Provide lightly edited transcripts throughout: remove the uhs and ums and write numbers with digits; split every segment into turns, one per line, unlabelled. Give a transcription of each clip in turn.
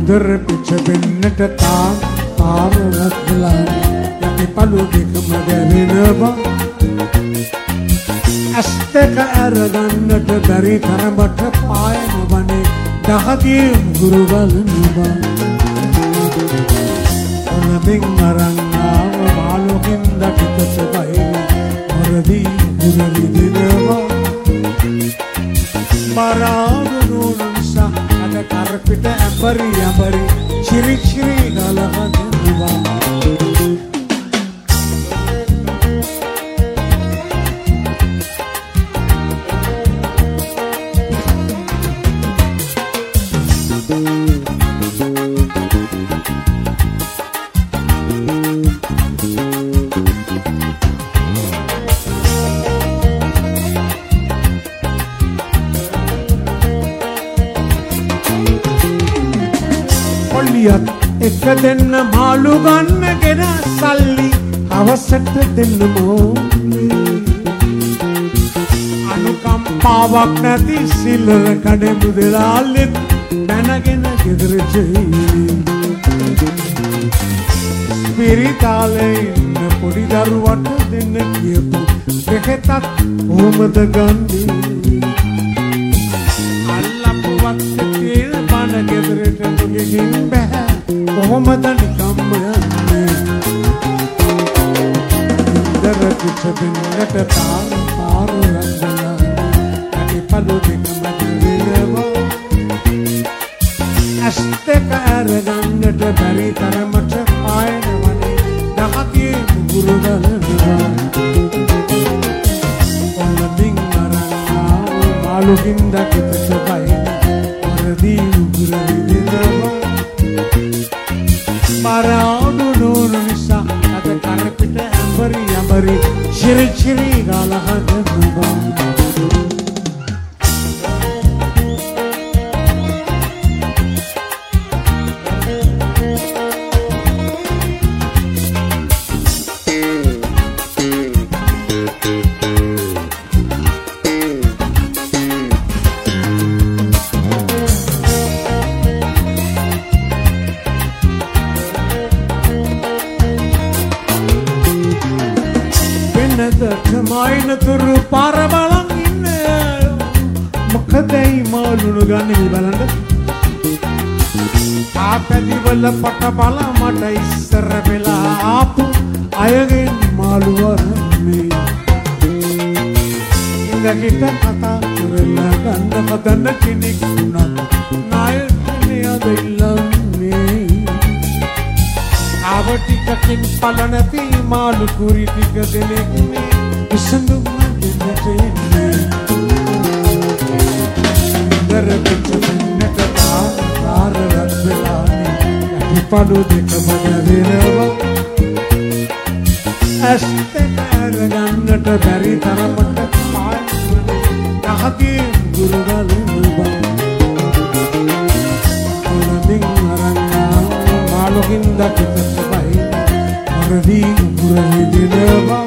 උදර පිච්ච වෙන්නට පාරවත් වෙලා යටි පළු දෙකම දැවෙනවා ඇස් දෙක අරගන්නට බැරි තරමට පායම වනේ දහදිය ගුරු බලනවා ඔනබින් මරන්නාව මාළුකින් දකිතස බයි මොරදී ගුරු විදිනවා මරාදු නිසා අද කරපිට ඇඹරි චිරි ගලහනවා එක දෙන්න මාළු ගන්නගෙන සල්ලි අවසට දෙන්න ඕනේ අනුකම්පාවක් නැති සිල්ලර කඩේ මුදලාලෙත් දැනගෙන ගෙදර ජී ස්පිරිතාලේ ඉන්න පොඩි දරුවට දෙන්න කියපු දෙකටත් කොහොමද ගන්නේ අල්ලපුවක් තියෙන බණ ගෙදරට ගිහින් බෑ කොහොමද නිකම්ම යන්නේ දර පිට බින්නට පාර රංගලා ඇටි පළු දෙකම දෙවිලවා ඇස් දෙක අරගන්නට බැරි තරමට පායන වනේ දහතිය මුගුරු ගලනවා ඔන්නදින් මරන්නා මාළුකින් දකිතස බයි වරදී උගුරු විදිනවා මරාඩු නූනු නිසා අද කරපිට ඇඹරි චිරි ගලහනවා තුරු පාර බලන් ඉන්නේ මොකදයි මාළුණු ගන්නේ බලන්න ආපැදි වල පට බල මට ඉස්සර වෙලා ආපු අයගෙන් මාළු වරන්නේ ඉඳගිට කතා කරලා ගන්න හදන්න කෙනෙක් වුණත් නායකනේ අද ඉල්ලන්නේ ආවටිකකින් පලනති මාළු කුරි ටික දෙනෙක් විසඳුම් දෙන්නට එන්නේ දර පිට වෙන්නට පාරවත් වෙලානේ යටි පළු දෙකම දැවෙනවා ඇස් දෙක අරගන්නට බැරි තරමට පායවනේ දහදිය ගුරු ගලනවා ඔනදින් මරන්නා මාළුකින් දකිතස බයි වරදී උගුරු විදිනවා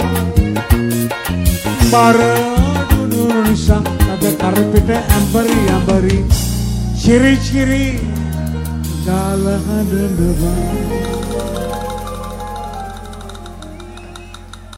මරාඩු නූනු නිසා අද කරපිට ඇඹරි චිරි ගලහනවා